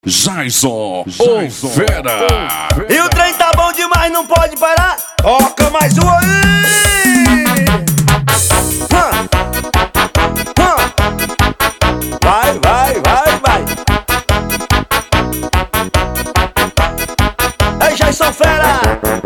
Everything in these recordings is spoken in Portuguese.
Jason, o fera. E o trem tá bom demais, não pode parar. Toca mais um aí. Vai, vai, vai, vai. É Jason Fera.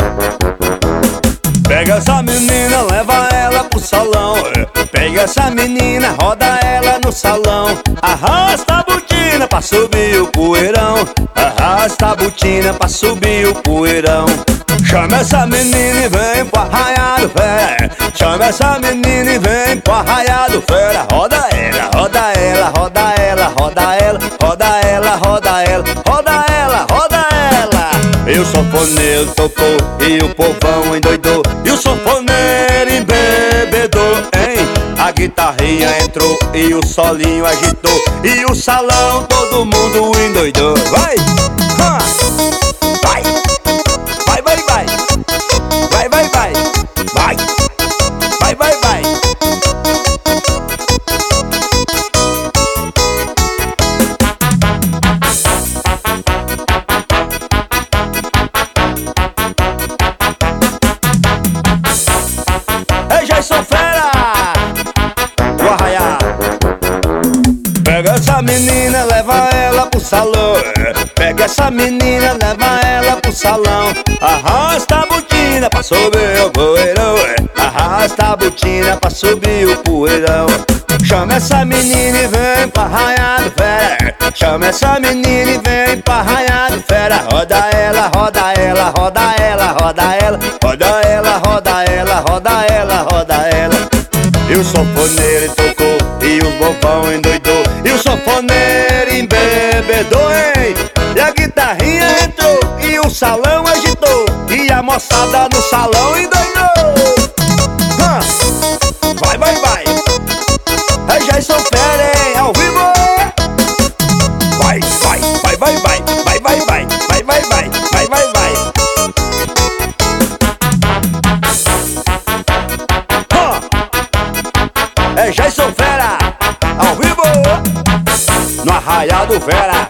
Pega essa menina, leva ela pro salão. Pega essa menina, roda ela no salão. Arrasta a botina pra subir o poeirão. Arrasta a botina pra subir o poeirão. Chama essa menina e vem pro arraial do fera. Chama essa menina e vem pro arraial do fera. Roda ela, roda ela, roda ela, roda ela, roda ela, roda ela, roda ela, roda ela. E o sanfoneiro tocou e o povão endoidou. E o sanfoneiro embebedou, hein? A guitarrinha entrou e o solinho agitou. E o salão todo mundo endoidou. Vai! Vai! Vai, vai, vai! Vai, vai, vai! Vai! Vai, vai, vai! É Jason Fera! O arraial. Pega essa menina, leva ela pro salão. Pega essa menina, leva ela pro salão. Arrasta a botina pra subir o poeirão. Arrasta a botina pra subir o poeirão. Chama essa menina e vem pra arraial do fera. Chama essa menina e vem pra arraial do fera. Roda ela, roda ela, roda ela, roda ela, roda ela, roda ela, roda ela, roda ela. E o sanfoneiro tocou e o bobão endoidou. E o sanfoneiro embebedou, hein? E a guitarrinha entrou e o salão agitou. E a moçada no salão endoidou. Vai, vai, vai. É Jason Fera, hein? Ao vivo. Vai, vai, vai, vai, vai. Vai, vai, vai. Vai, vai, vai. Vai, vai, vai. É Jason Fera, ao vivo, no arraial do Fera.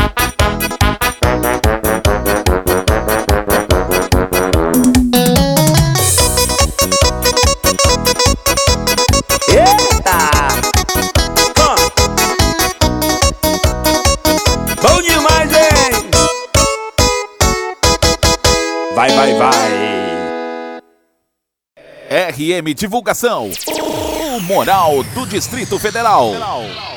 Eita! Bom demais, hein? Vai, vai, vai. RM Divulgação, o Moral do Distrito Federal.